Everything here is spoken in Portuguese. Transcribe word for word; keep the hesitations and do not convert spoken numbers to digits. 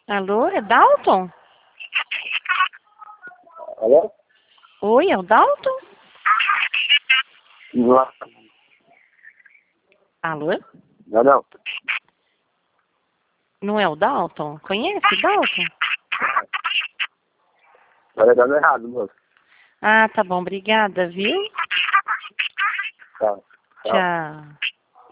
Alô, é Dalton? Alô? Oi, é o Dalton? Não, Alô? não, não. Não é o Dalton? Conhece o Dalton? Tá dando errado, moço. Ah, tá bom, obrigada, viu? Tá. Tchau. Tchau.